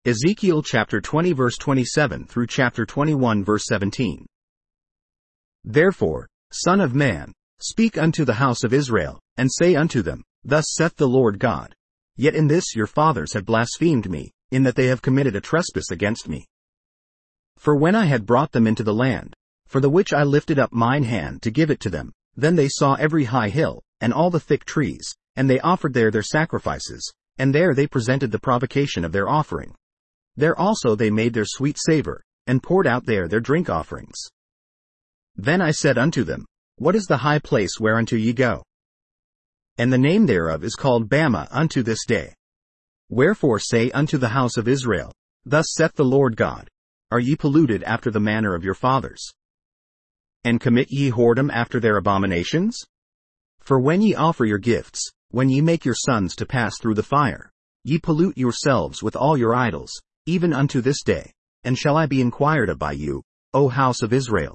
Ezekiel chapter 20 verse 27 through chapter 21 verse 17. Therefore, Son of man, speak unto the house of Israel, and say unto them, Thus saith the Lord God. Yet in this your fathers have blasphemed me, in that they have committed a trespass against me. For when I had brought them into the land, for the which I lifted up mine hand to give it to them, then they saw every high hill, and all the thick trees, and they offered there their sacrifices, and there they presented the provocation of their offering. There also they made their sweet savor, and poured out there their drink offerings. Then I said unto them, What is the high place whereunto ye go? And the name thereof is called Bamah unto this day. Wherefore say unto the house of Israel, Thus saith the Lord God, Are ye polluted after the manner of your fathers? And commit ye whoredom after their abominations? For when ye offer your gifts, when ye make your sons to pass through the fire, ye pollute yourselves with all your idols, even unto this day, and shall I be inquired of by you, O house of Israel?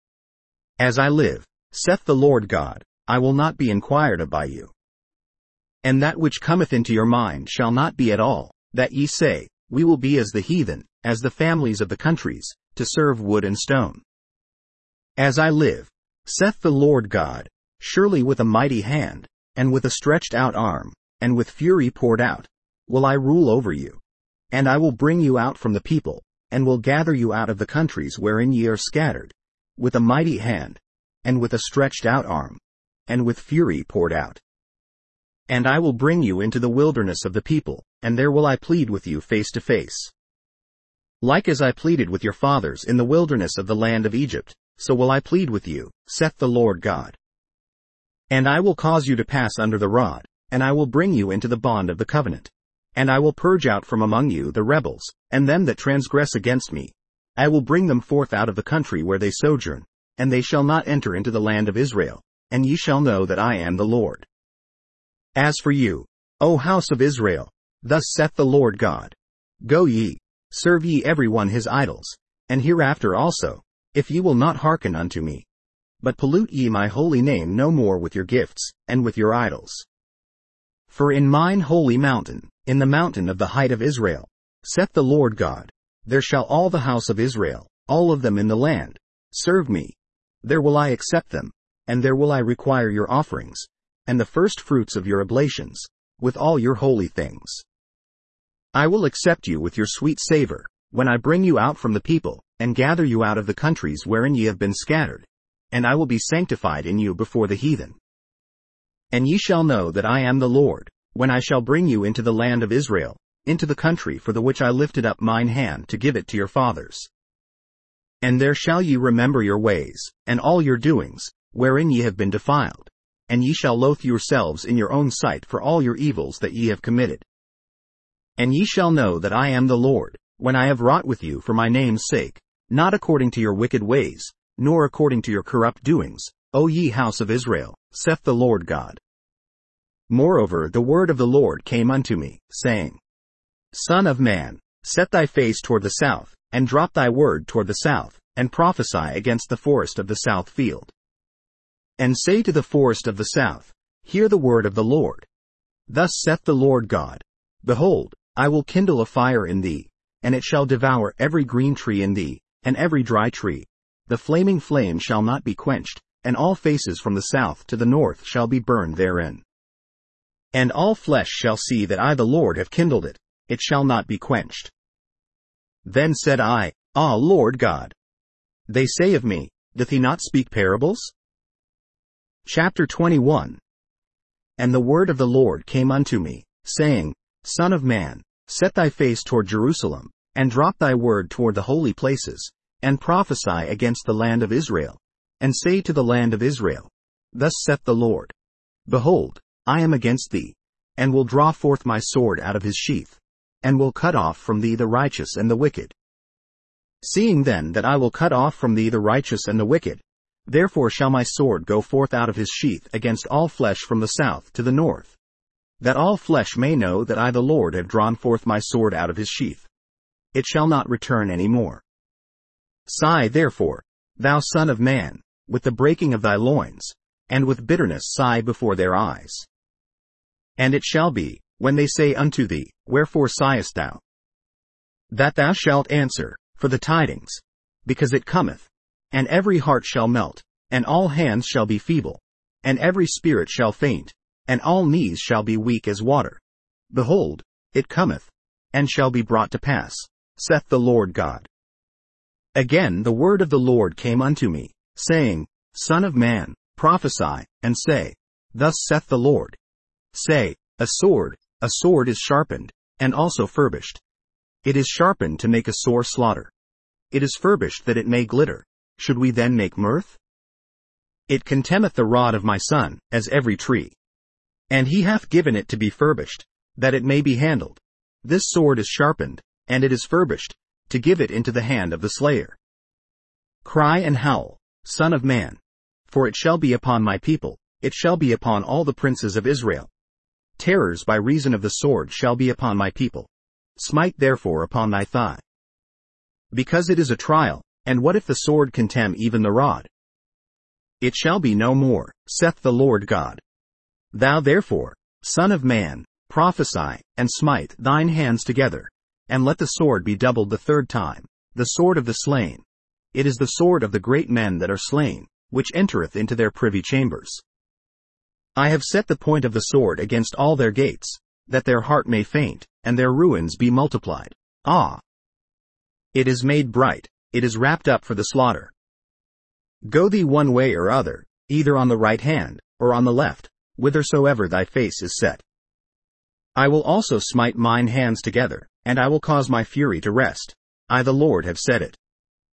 As I live, saith the Lord God, I will not be inquired of by you. And that which cometh into your mind shall not be at all, that ye say, We will be as the heathen, as the families of the countries, to serve wood and stone. As I live, saith the Lord God, surely with a mighty hand, and with a stretched out arm, and with fury poured out, will I rule over you. And I will bring you out from the people, and will gather you out of the countries wherein ye are scattered, with a mighty hand, and with a stretched out arm, and with fury poured out. And I will bring you into the wilderness of the people, and there will I plead with you face to face. Like as I pleaded with your fathers in the wilderness of the land of Egypt, so will I plead with you, saith the Lord God. And I will cause you to pass under the rod, and I will bring you into the bond of the covenant. And I will purge out from among you the rebels, and them that transgress against me. I will bring them forth out of the country where they sojourn, and they shall not enter into the land of Israel, and ye shall know that I am the Lord. As for you, O house of Israel, thus saith the Lord God, Go ye, serve ye every one his idols, and hereafter also, if ye will not hearken unto me. But pollute ye my holy name no more with your gifts, and with your idols. For in mine holy mountain, in the mountain of the height of Israel, saith the Lord God, there shall all the house of Israel, all of them in the land, serve me. There will I accept them, and there will I require your offerings, and the first fruits of your oblations, with all your holy things. I will accept you with your sweet savor, when I bring you out from the people, and gather you out of the countries wherein ye have been scattered, and I will be sanctified in you before the heathen. And ye shall know that I am the Lord, when I shall bring you into the land of Israel, into the country for the which I lifted up mine hand to give it to your fathers. And there shall ye remember your ways, and all your doings, wherein ye have been defiled, and ye shall loathe yourselves in your own sight for all your evils that ye have committed. And ye shall know that I am the Lord, when I have wrought with you for my name's sake, not according to your wicked ways, nor according to your corrupt doings, O ye house of Israel, saith the Lord God. Moreover the word of the Lord came unto me, saying, Son of man, set thy face toward the south, and drop thy word toward the south, and prophesy against the forest of the south field. And say to the forest of the south, Hear the word of the Lord. Thus saith the Lord God, Behold, I will kindle a fire in thee, and it shall devour every green tree in thee, and every dry tree. The flaming flame shall not be quenched, and all faces from the south to the north shall be burned therein. And all flesh shall see that I the Lord have kindled it, it shall not be quenched. Then said I, Ah, Lord God! They say of me, Doth he not speak parables? Chapter 21. And the word of the Lord came unto me, saying, Son of man, set thy face toward Jerusalem, and drop thy word toward the holy places, and prophesy against the land of Israel, and say to the land of Israel, Thus saith the Lord, Behold, I am against thee, and will draw forth my sword out of his sheath, and will cut off from thee the righteous and the wicked. Seeing then that I will cut off from thee the righteous and the wicked, therefore shall my sword go forth out of his sheath against all flesh from the south to the north, that all flesh may know that I the Lord have drawn forth my sword out of his sheath. It shall not return any more. Sigh therefore, thou son of man, with the breaking of thy loins, and with bitterness sigh before their eyes. And it shall be, when they say unto thee, Wherefore sighest thou? that thou shalt answer, for the tidings, because it cometh. And every heart shall melt, and all hands shall be feeble, and every spirit shall faint, and all knees shall be weak as water. Behold, it cometh, and shall be brought to pass, saith the Lord God. Again the word of the Lord came unto me, saying, Son of man, prophesy, and say, Thus saith the Lord. Say, a sword is sharpened, and also furbished. It is sharpened to make a sore slaughter. It is furbished that it may glitter. Should we then make mirth? It contemneth the rod of my son, as every tree. And he hath given it to be furbished, that it may be handled. This sword is sharpened, and it is furbished, to give it into the hand of the slayer. Cry and howl, Son of man. For it shall be upon my people, it shall be upon all the princes of Israel. Terrors by reason of the sword shall be upon my people. Smite therefore upon thy thigh. Because it is a trial, and what if the sword contemn even the rod? It shall be no more, saith the Lord God. Thou therefore, Son of man, prophesy, and smite thine hands together, and let the sword be doubled the third time, the sword of the slain. It is the sword of the great men that are slain, which entereth into their privy chambers. I have set the point of the sword against all their gates, that their heart may faint, and their ruins be multiplied. Ah! It is made bright, it is wrapped up for the slaughter. Go thee one way or other, either on the right hand, or on the left, whithersoever thy face is set. I will also smite mine hands together, and I will cause my fury to rest. I the Lord have said it.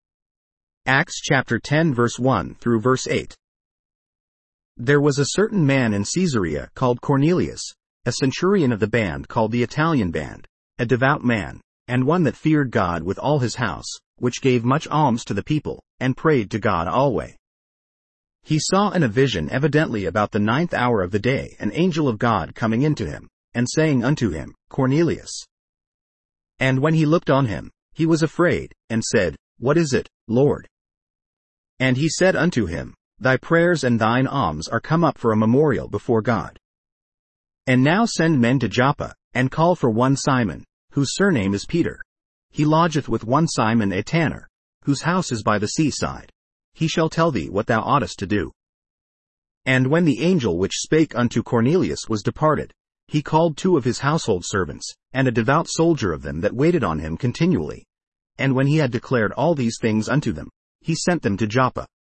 Acts chapter 10 verse 1 through verse 8. There was a certain man in Caesarea called Cornelius, a centurion of the band called the Italian band, a devout man, and one that feared God with all his house, which gave much alms to the people, and prayed to God alway. He saw in a vision evidently about the 9th hour of the day an angel of God coming into him, and saying unto him, Cornelius. And when he looked on him, he was afraid, and said, What is it, Lord? And he said unto him, Thy prayers and thine alms are come up for a memorial before God. And now send men to Joppa, and call for one Simon, whose surname is Peter. He lodgeth with one Simon a tanner, whose house is by the seaside. He shall tell thee what thou oughtest to do. And when the angel which spake unto Cornelius was departed, he called 2 of his household servants, and a devout soldier of them that waited on him continually. And when he had declared all these things unto them, he sent them to Joppa.